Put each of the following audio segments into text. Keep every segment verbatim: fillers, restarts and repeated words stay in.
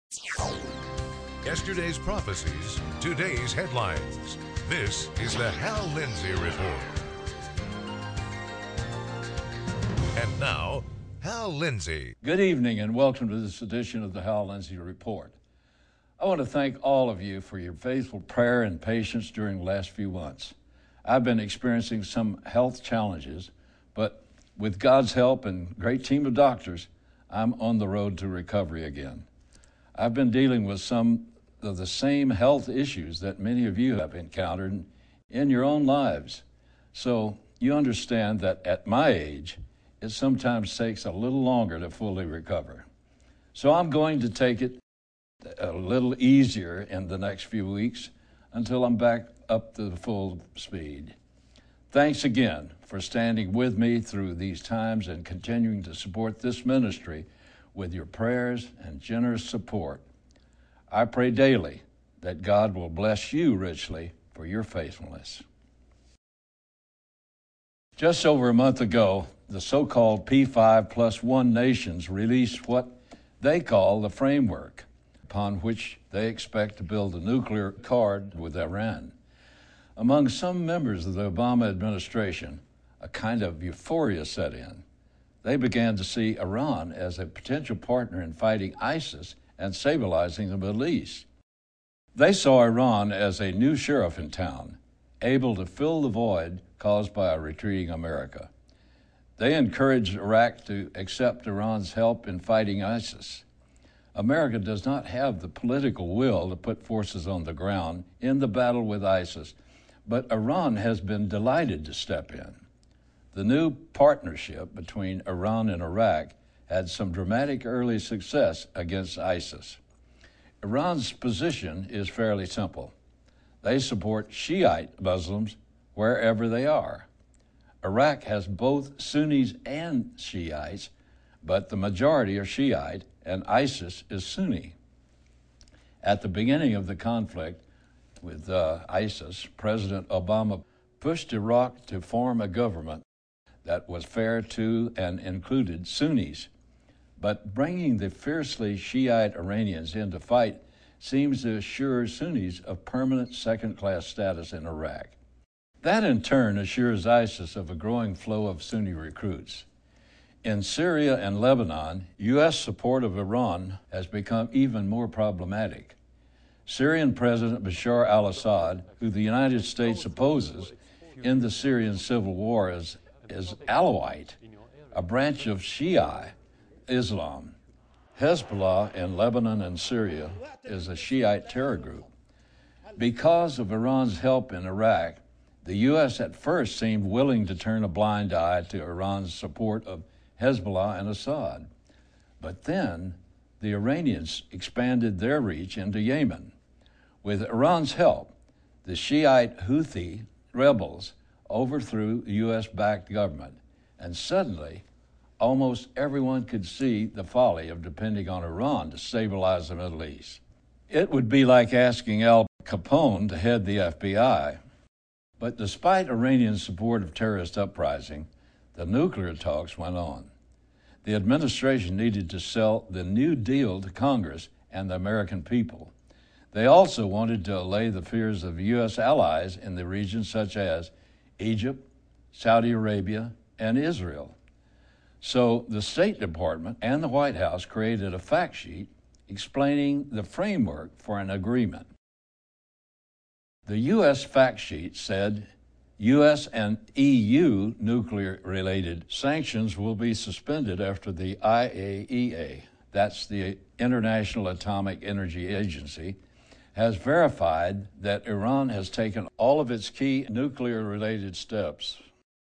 Yesterday's prophecies, today's headlines. This is the Hal Lindsey Report. And now, Hal Lindsey. Good evening and welcome to this edition of the Hal Lindsey Report. I want to thank all of you for your faithful prayer and patience during the last few months. I've been experiencing some health challenges, but with God's help and a great team of doctors, I'm on the road to recovery again. I've been dealing with some of the same health issues that many of you have encountered in your own lives. So you understand that at my age, it sometimes takes a little longer to fully recover. So I'm going to take it a little easier in the next few weeks until I'm back up to the full speed. Thanks again for standing with me through these times and continuing to support this ministry with your prayers and generous support. I pray daily that God will bless you richly for your faithfulness. Just over a month ago, the so-called P five plus one nations released what they call the framework upon which they expect to build a nuclear accord with Iran. Among some members of the Obama administration, a kind of euphoria set in. They began to see Iran as a potential partner in fighting ISIS and stabilizing the Middle East. They saw Iran as a new sheriff in town, able to fill the void caused by a retreating America. They encouraged Iraq to accept Iran's help in fighting ISIS. America does not have the political will to put forces on the ground in the battle with ISIS, but Iran has been delighted to step in. The new partnership between Iran and Iraq had some dramatic early success against ISIS. Iran's position is fairly simple. They support Shiite Muslims wherever they are. Iraq has both Sunnis and Shiites, but the majority are Shiite and ISIS is Sunni. At the beginning of the conflict with uh, ISIS, President Obama pushed Iraq to form a government that was fair to and included Sunnis. But bringing the fiercely Shiite Iranians into fight seems to assure Sunnis of permanent second-class status in Iraq. That in turn assures ISIS of a growing flow of Sunni recruits. In Syria and Lebanon, U S support of Iran has become even more problematic. Syrian President Bashar al-Assad, who the United States opposes in the Syrian civil war, is, is Alawite, a branch of Shia Islam. Hezbollah in Lebanon and Syria is a Shiite terror group. Because of Iran's help in Iraq, the U S at first seemed willing to turn a blind eye to Iran's support of Hezbollah and Assad. But then the Iranians expanded their reach into Yemen. With Iran's help, the Shiite Houthi rebels overthrew the U S-backed government, and suddenly almost everyone could see the folly of depending on Iran to stabilize the Middle East. It would be like asking Al Capone to head the F B I. But despite Iranian support of terrorist uprising, the nuclear talks went on. The administration needed to sell the New Deal to Congress and the American people. They also wanted to allay the fears of U S allies in the region such as Egypt, Saudi Arabia, and Israel. So the State Department and the White House created a fact sheet explaining the framework for an agreement. The U S fact sheet said U S and E U nuclear-related sanctions will be suspended after the I A E A, that's the International Atomic Energy Agency, has verified that Iran has taken all of its key nuclear-related steps.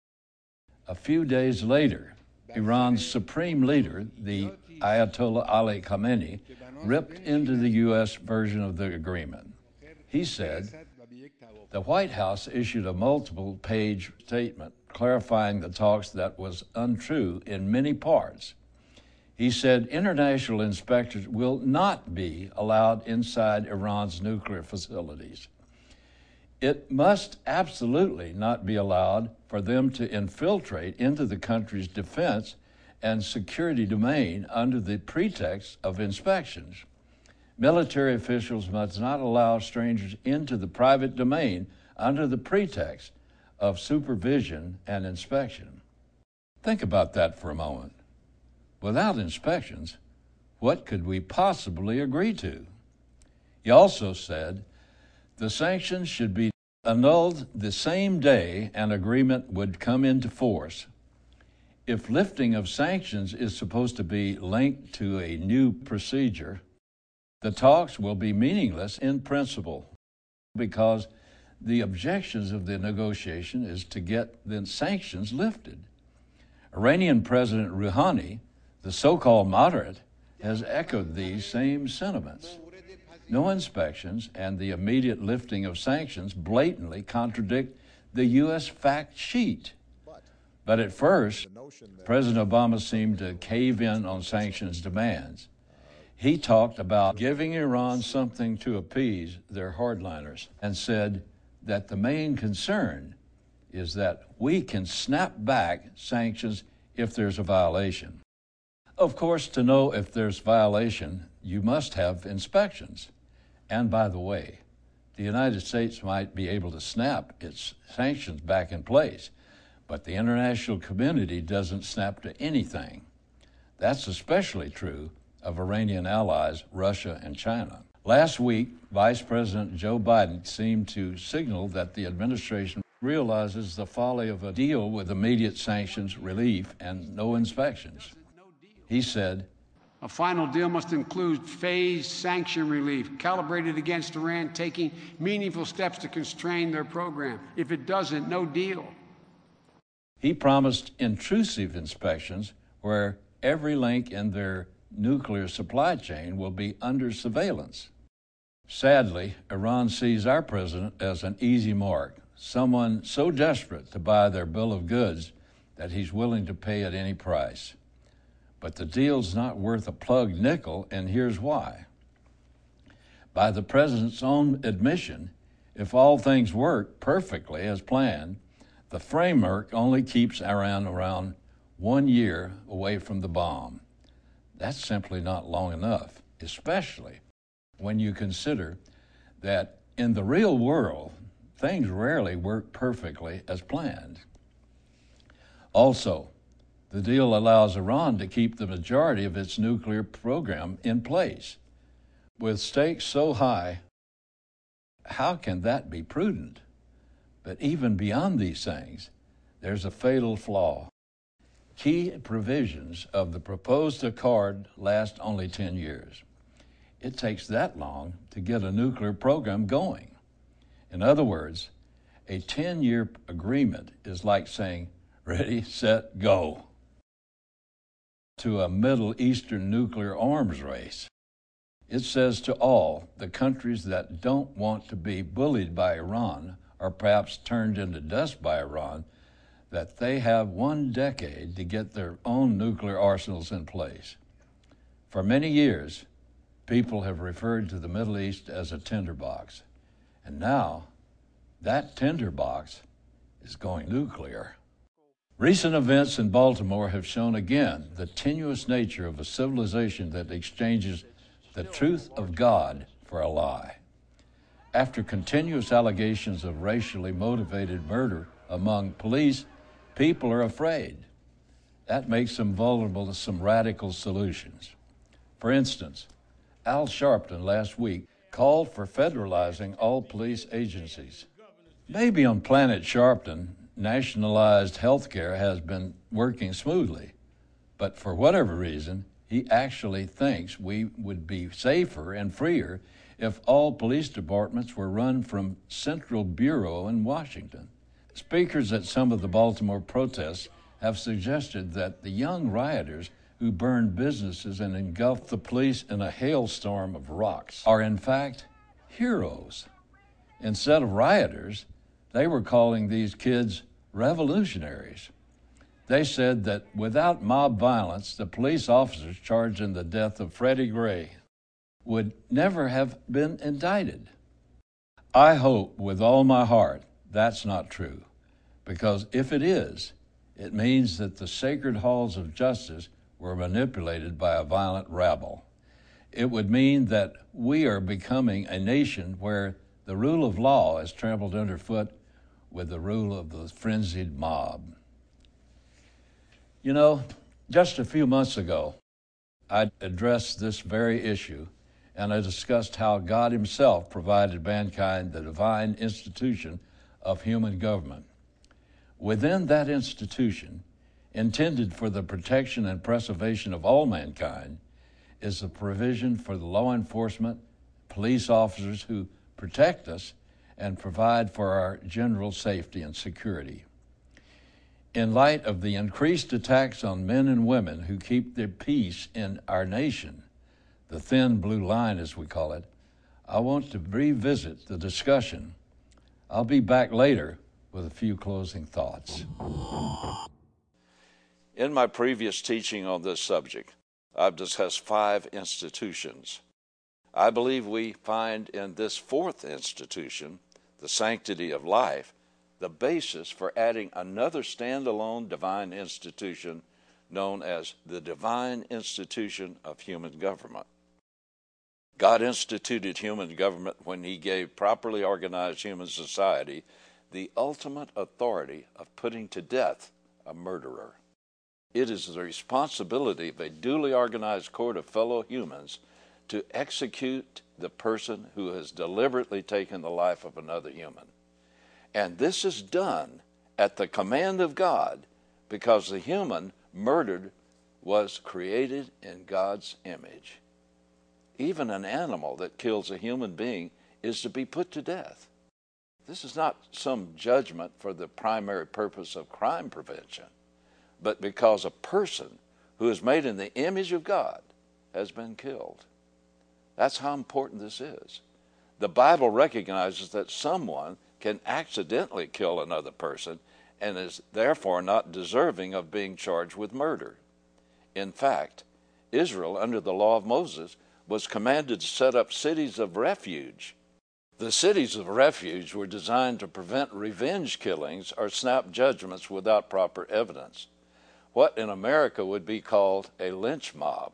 A few days later, Iran's supreme leader, the Ayatollah Ali Khamenei, ripped into the U S version of the agreement. He said, the White House issued a multiple-page statement clarifying the talks that was untrue in many parts. He said international inspectors will not be allowed inside Iran's nuclear facilities. It must absolutely not be allowed for them to infiltrate into the country's defense and security domain under the pretext of inspections. military officials must not allow strangers into the private domain under the pretext of supervision and inspection. Think about that for a moment. Without inspections, what could we possibly agree to? He also said the sanctions should be annulled the same day an agreement would come into force. If lifting of sanctions is supposed to be linked to a new procedure, the talks will be meaningless in principle because the objections of the negotiation is to get the sanctions lifted. Iranian President Rouhani, the so-called moderate, has echoed these same sentiments. No inspections and the immediate lifting of sanctions blatantly contradict the U S fact sheet. But at first, President Obama seemed to cave in on sanctions demands. He talked about giving Iran something to appease their hardliners and said that the main concern is that we can snap back sanctions if there's a violation. Of course, to know if there's violation, you must have inspections. And by the way, the United States might be able to snap its sanctions back in place, but the international community doesn't snap to anything. That's especially true of Iranian allies, Russia and China. Last week, Vice President Joe Biden seemed to signal that the administration realizes the folly of a deal with immediate sanctions relief and no inspections. He said, "A final deal must include phased sanction relief, calibrated against Iran taking meaningful steps to constrain their program. If it doesn't, no deal." He promised intrusive inspections where every link in their nuclear supply chain will be under surveillance. Sadly, Iran sees our president as an easy mark, someone so desperate to buy their bill of goods that he's willing to pay at any price. But the deal's not worth a plug nickel, and here's why. By the president's own admission, if all things work perfectly as planned, the framework only keeps Iran around one year away from the bomb. That's simply not long enough, especially when you consider that in the real world, things rarely work perfectly as planned. Also, the deal allows Iran to keep the majority of its nuclear program in place. With stakes so high, how can that be prudent? But even beyond these things, there's a fatal flaw. Key provisions of the proposed accord last only ten years. It takes that long to get a nuclear program going. In other words, a ten-year agreement is like saying, ready, set, go, to a Middle Eastern nuclear arms race. It says to all the countries that don't want to be bullied by Iran or perhaps turned into dust by Iran that they have one decade to get their own nuclear arsenals in place. For many years, people have referred to the Middle East as a tinderbox. And now, that tinderbox is going nuclear. Recent events in Baltimore have shown again the tenuous nature of a civilization that exchanges the truth of God for a lie. After continuous allegations of racially motivated murder among police, people are afraid. That makes them vulnerable to some radical solutions. For instance, Al Sharpton last week called for federalizing all police agencies. Maybe on Planet Sharpton, nationalized health care has been working smoothly, but for whatever reason, he actually thinks we would be safer and freer if all police departments were run from Central Bureau in Washington. Speakers at some of the Baltimore protests have suggested that the young rioters who burned businesses and engulfed the police in a hailstorm of rocks are in fact heroes. Instead of rioters, they were calling these kids revolutionaries. They said that without mob violence, the police officers charged in the death of Freddie Gray would never have been indicted. I hope with all my heart that's not true, because if it is, it means that the sacred halls of justice were manipulated by a violent rabble. It would mean that we are becoming a nation where the rule of law is trampled underfoot with the rule of the frenzied mob. You know, just a few months ago, I addressed this very issue, and I discussed how God himself provided mankind the divine institution of human government. Within that institution, intended for the protection and preservation of all mankind, is the provision for the law enforcement, police officers who protect us and provide for our general safety and security. In light of the increased attacks on men and women who keep the peace in our nation, the thin blue line as we call it, I want to revisit the discussion. I'll be back later with a few closing thoughts. In my previous teaching on this subject, I've discussed five institutions. I believe we find in this fourth institution, the sanctity of life, the basis for adding another standalone divine institution known as the divine institution of human government. God instituted human government when he gave properly organized human society the ultimate authority of putting to death a murderer. It is the responsibility of a duly organized court of fellow humans to execute the person who has deliberately taken the life of another human. And this is done at the command of God because the human murdered was created in God's image. Even an animal that kills a human being is to be put to death. This is not some judgment for the primary purpose of crime prevention, but because a person who is made in the image of God has been killed. That's how important this is. The Bible recognizes that someone can accidentally kill another person and is therefore not deserving of being charged with murder. In fact, Israel, under the law of Moses, was commanded to set up cities of refuge. The cities of refuge were designed to prevent revenge killings or snap judgments without proper evidence, what in America would be called a lynch mob.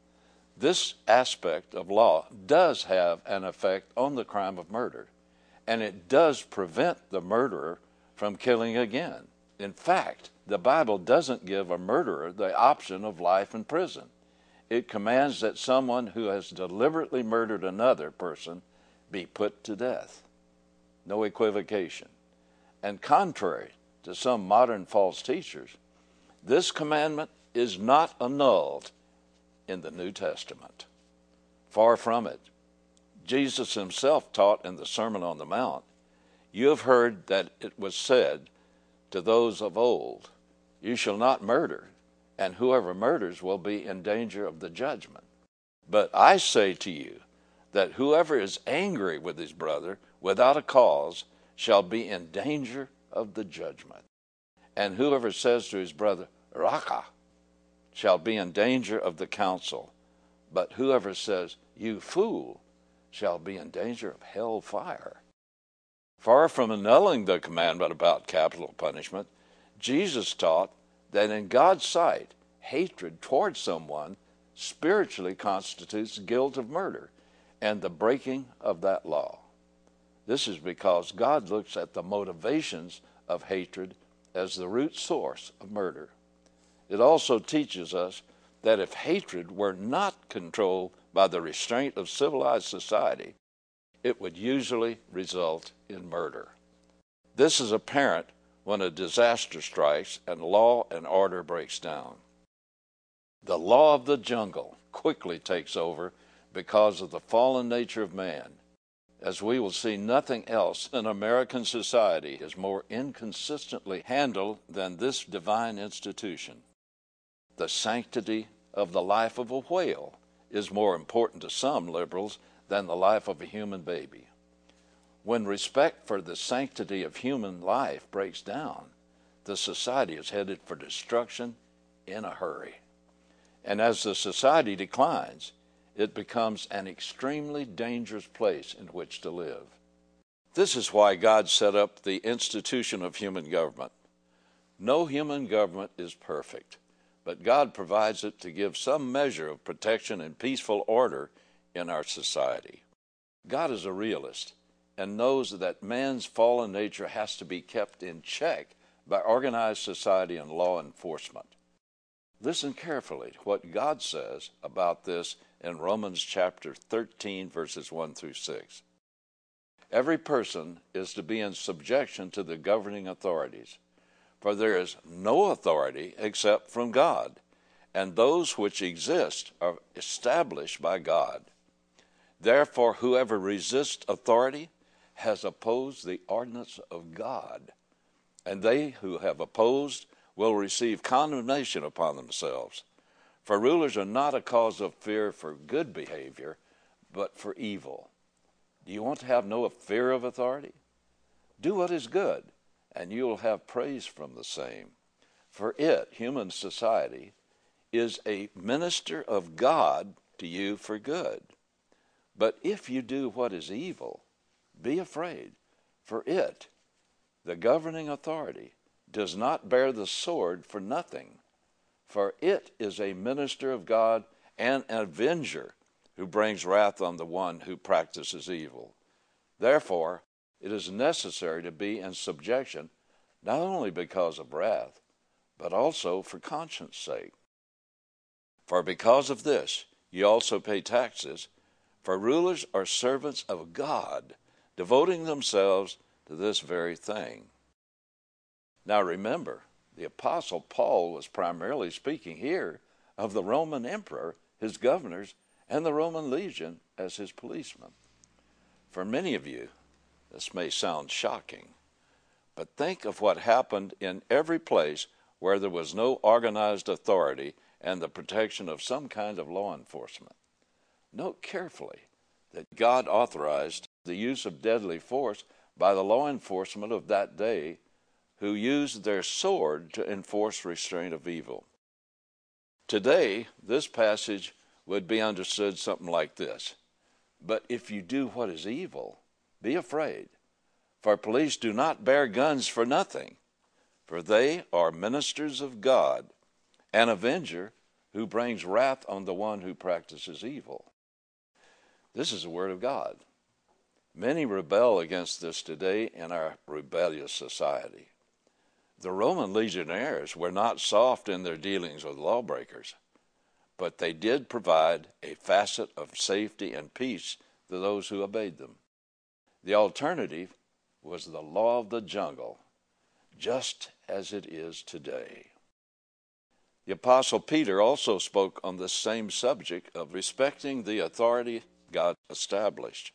This aspect of law does have an effect on the crime of murder, and it does prevent the murderer from killing again. In fact, the Bible doesn't give a murderer the option of life in prison. It commands that someone who has deliberately murdered another person be put to death. No equivocation. And contrary to some modern false teachers, this commandment is not annulled in the New Testament. Far from it. Jesus himself taught in the Sermon on the Mount, "You have heard that it was said to those of old, 'You shall not murder, and whoever murders will be in danger of the judgment.' But I say to you that whoever is angry with his brother without a cause shall be in danger of the judgment. And whoever says to his brother, 'Raka,' shall be in danger of the council. But whoever says, 'You fool,' shall be in danger of hell fire." Far from annulling the commandment about capital punishment, Jesus taught that in God's sight, hatred towards someone spiritually constitutes guilt of murder and the breaking of that law. This is because God looks at the motivations of hatred as the root source of murder. It also teaches us that if hatred were not controlled by the restraint of civilized society, it would usually result in murder. This is apparent when a disaster strikes and law and order breaks down. The law of the jungle quickly takes over because of the fallen nature of man. As we will see, nothing else in American society is more inconsistently handled than this divine institution. The sanctity of the life of a whale is more important to some liberals than the life of a human baby. When respect for the sanctity of human life breaks down, the society is headed for destruction in a hurry. And as the society declines, it becomes an extremely dangerous place in which to live. This is why God set up the institution of human government. No human government is perfect, but God provides it to give some measure of protection and peaceful order in our society. God is a realist and knows that man's fallen nature has to be kept in check by organized society and law enforcement. Listen carefully to what God says about this in Romans chapter thirteen, verses one through six. Every person is to be in subjection to the governing authorities, for there is no authority except from God, and those which exist are established by God. Therefore, whoever resists authority has opposed the ordinance of God, and they who have opposed will receive condemnation upon themselves. For rulers are not a cause of fear for good behavior, but for evil. Do you want to have no fear of authority? Do what is good, and you will have praise from the same. For it, human society, is a minister of God to you for good. But if you do what is evil, be afraid, for it, the governing authority, does not bear the sword for nothing, for it is a minister of God and an avenger who brings wrath on the one who practices evil. Therefore, it is necessary to be in subjection, not only because of wrath, but also for conscience sake. For because of this, you also pay taxes, for rulers are servants of God, devoting themselves to this very thing. Now remember, the Apostle Paul was primarily speaking here of the Roman emperor, his governors, and the Roman legion as his policemen. For many of you, this may sound shocking, but think of what happened in every place where there was no organized authority and the protection of some kind of law enforcement. Note carefully that God authorized the use of deadly force by the law enforcement of that day, who used their sword to enforce restraint of evil. Today, this passage would be understood something like this: but if you do what is evil, be afraid, for police do not bear guns for nothing, for they are ministers of God, an avenger who brings wrath on the one who practices evil. This is the word of God. Many rebel against this today in our rebellious society. The Roman legionnaires were not soft in their dealings with lawbreakers, but they did provide a facet of safety and peace to those who obeyed them. The alternative was the law of the jungle, just as it is today. The Apostle Peter also spoke on this same subject of respecting the authority God established.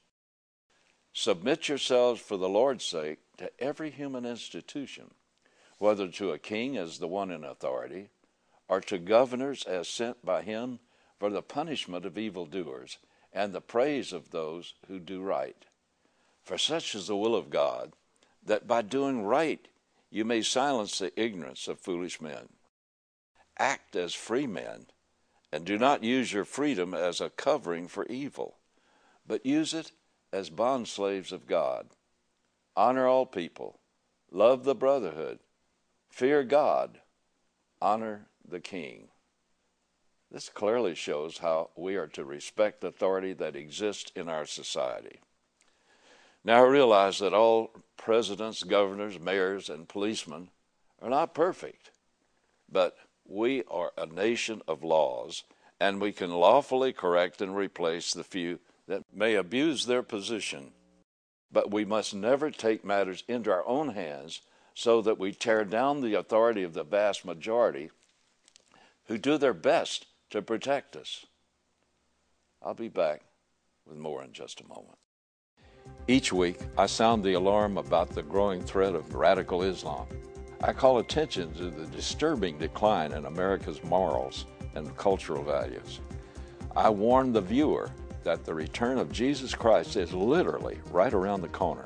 Submit yourselves for the Lord's sake to every human institution, whether to a king as the one in authority, or to governors as sent by him for the punishment of evildoers and the praise of those who do right. For such is the will of God, that by doing right you may silence the ignorance of foolish men. Act as free men, and do not use your freedom as a covering for evil, but use it as bondslaves of God. Honor all people, love the brotherhood, fear God, honor the king. This clearly shows how we are to respect authority that exists in our society. Now I realize that all presidents, governors, mayors, and policemen are not perfect, but we are a nation of laws, and we can lawfully correct and replace the few that may abuse their position. But we must never take matters into our own hands so that we tear down the authority of the vast majority who do their best to protect us. I'll be back with more in just a moment. Each week, I sound the alarm about the growing threat of radical Islam. I call attention to the disturbing decline in America's morals and cultural values. I warn the viewer that the return of Jesus Christ is literally right around the corner.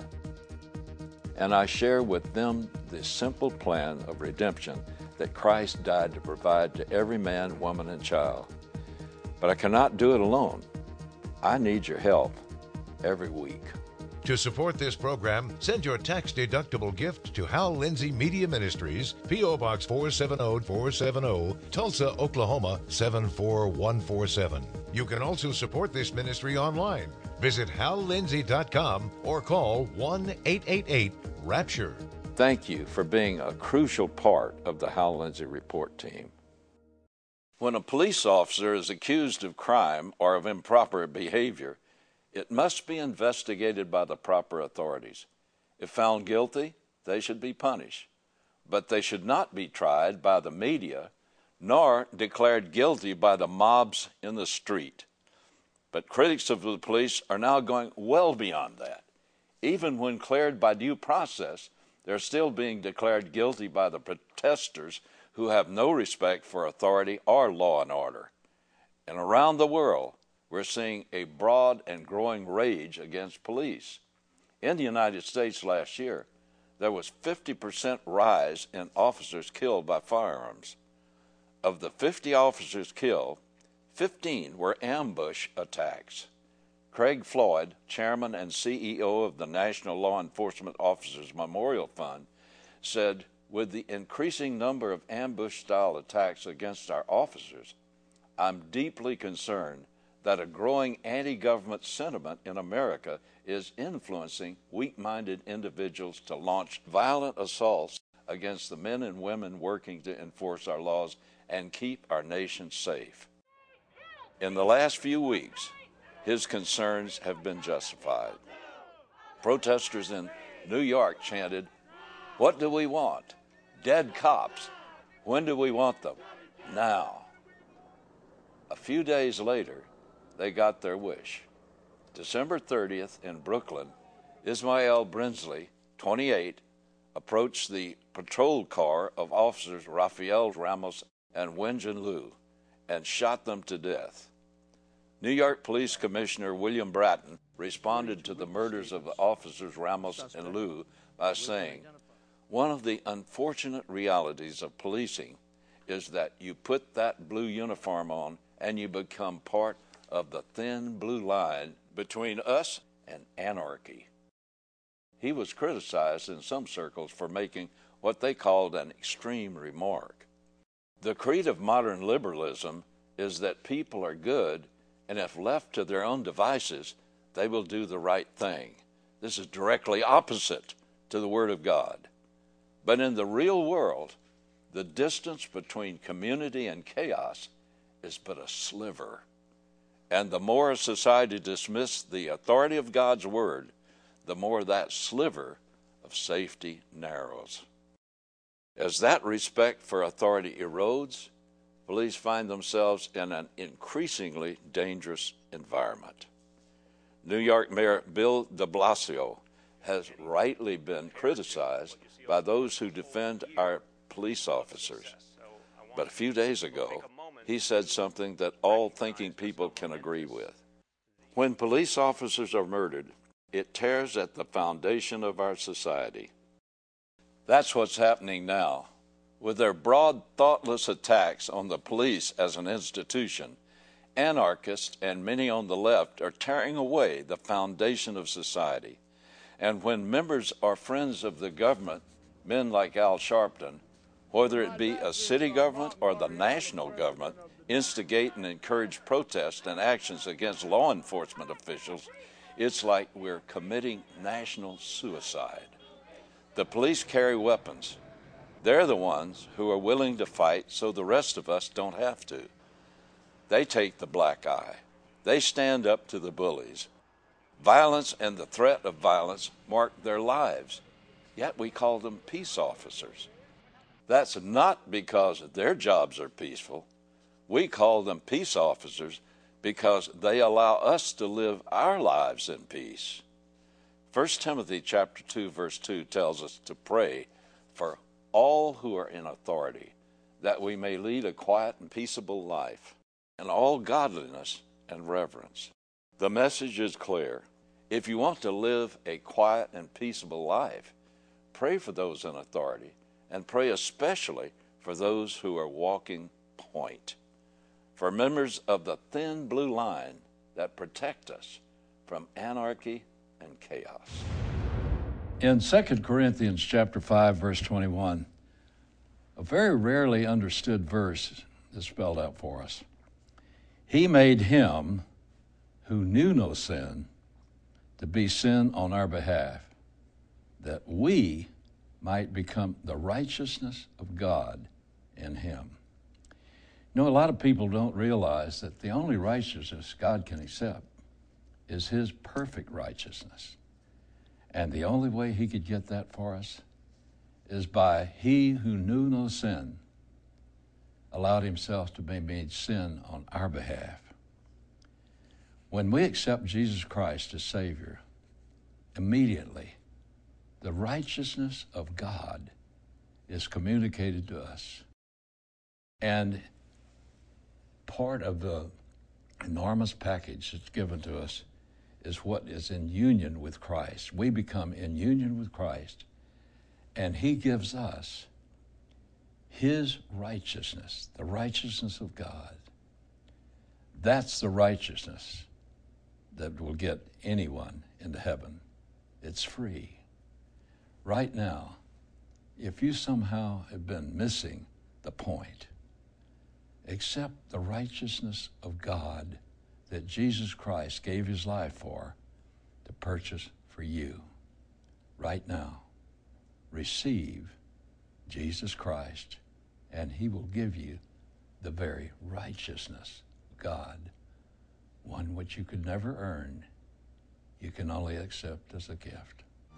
And I share with them the simple plan of redemption that Christ died to provide to every man, woman, and child. But I cannot do it alone. I need your help every week. To support this program, send your tax-deductible gift to Hal Lindsey Media Ministries, P O. Box four seven zero four seven zero, Tulsa, Oklahoma seven four one four seven. You can also support this ministry online. Visit hal lindsey dot com or call one eight eight eight RAPTURE. Thank you for being a crucial part of the Hal Lindsey Report team. When a police officer is accused of crime or of improper behavior, it must be investigated by the proper authorities. If found guilty, they should be punished, but they should not be tried by the media nor declared guilty by the mobs in the street. But critics of the police are now going well beyond that. Even when cleared by due process, they're still being declared guilty by the protesters who have no respect for authority or law and order. And around the world, we're seeing a broad and growing rage against police. In the United States last year, there was fifty percent rise in officers killed by firearms. Of the fifty officers killed, fifteen were ambush attacks. Craig Floyd, chairman and C E O of the National Law Enforcement Officers Memorial Fund, said, "With the increasing number of ambush-style attacks against our officers, I'm deeply concerned that a growing anti-government sentiment in America is influencing weak-minded individuals to launch violent assaults against the men and women working to enforce our laws and keep our nation safe." In the last few weeks, his concerns have been justified. Protesters in New York chanted, "What do we want? Dead cops. When do we want them? Now." A few days later, they got their wish. December thirtieth in Brooklyn, Ismael Brinsley, twenty-eight, approached the patrol car of officers Rafael Ramos and Wenjin Liu and shot them to death. New York Police Commissioner William Bratton responded to the murders of the officers Ramos and Liu by saying, "One of the unfortunate realities of policing is that you put that blue uniform on and you become part of the thin blue line between us and anarchy." He was criticized in some circles for making what they called an extreme remark. The creed of modern liberalism is that people are good, and if left to their own devices, they will do the right thing. This is directly opposite to the Word of God. But in the real world, the distance between community and chaos is but a sliver. And the more a society dismisses the authority of God's Word, the more that sliver of safety narrows. As that respect for authority erodes, police find themselves in an increasingly dangerous environment. New York Mayor Bill de Blasio has rightly been criticized by those who defend our police officers. But a few days ago, he said something that all thinking people can agree with. When police officers are murdered, it tears at the foundation of our society. That's what's happening now. With their broad, thoughtless attacks on the police as an institution, anarchists and many on the left are tearing away the foundation of society. And when members or friends of the government, men like Al Sharpton, whether it be a city government or the national government, instigate and encourage protests and actions against law enforcement officials, it's like we're committing national suicide. The police carry weapons. They're the ones who are willing to fight so the rest of us don't have to. They take the black eye. They stand up to the bullies. Violence and the threat of violence mark their lives, yet we call them peace officers. That's not because their jobs are peaceful. We call them peace officers because they allow us to live our lives in peace. First Timothy chapter two, verse two tells us to pray for all who are in authority, that we may lead a quiet and peaceable life in all godliness and reverence. The message is clear. If you want to live a quiet and peaceable life, pray for those in authority, and pray especially for those who are walking point, for members of the thin blue line that protect us from anarchy and chaos. In Second Corinthians chapter five, verse twenty-one, a very rarely understood verse is spelled out for us. He made him who knew no sin to be sin on our behalf, that we might become the righteousness of God in him. You know, a lot of people don't realize that the only righteousness God can accept is his perfect righteousness. And the only way he could get that for us is by he who knew no sin allowed himself to be made sin on our behalf. When we accept Jesus Christ as Savior, immediately the righteousness of God is communicated to us. And part of the enormous package that's given to us is what is in union with Christ. We become in union with Christ, and he gives us his righteousness, the righteousness of God. That's the righteousness that will get anyone into heaven. It's free. Right now, if you somehow have been missing the point, accept the righteousness of God that Jesus Christ gave his life for to purchase for you. Right now, receive Jesus Christ, and he will give you the very righteousness of God, one which you could never earn. You can only accept as a gift.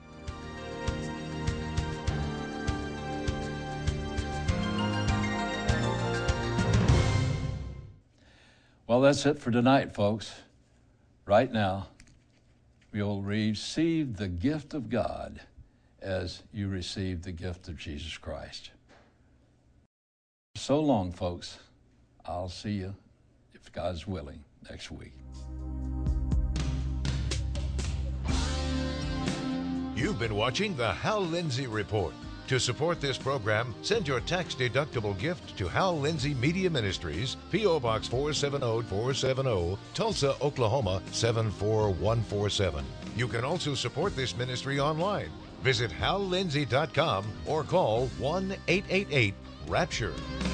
Well, that's it for tonight, folks. Right now, you'll receive the gift of God as you receive the gift of Jesus Christ. So long, folks. I'll see you, if God's willing, next week. You've been watching the Hal Lindsey Report. To support this program, send your tax-deductible gift to Hal Lindsey Media Ministries, P O. Box four seven zero four seven zero, Tulsa, Oklahoma seven four one four seven. You can also support this ministry online. Visit hal lindsey dot com or call one eight eight eight RAPTURE.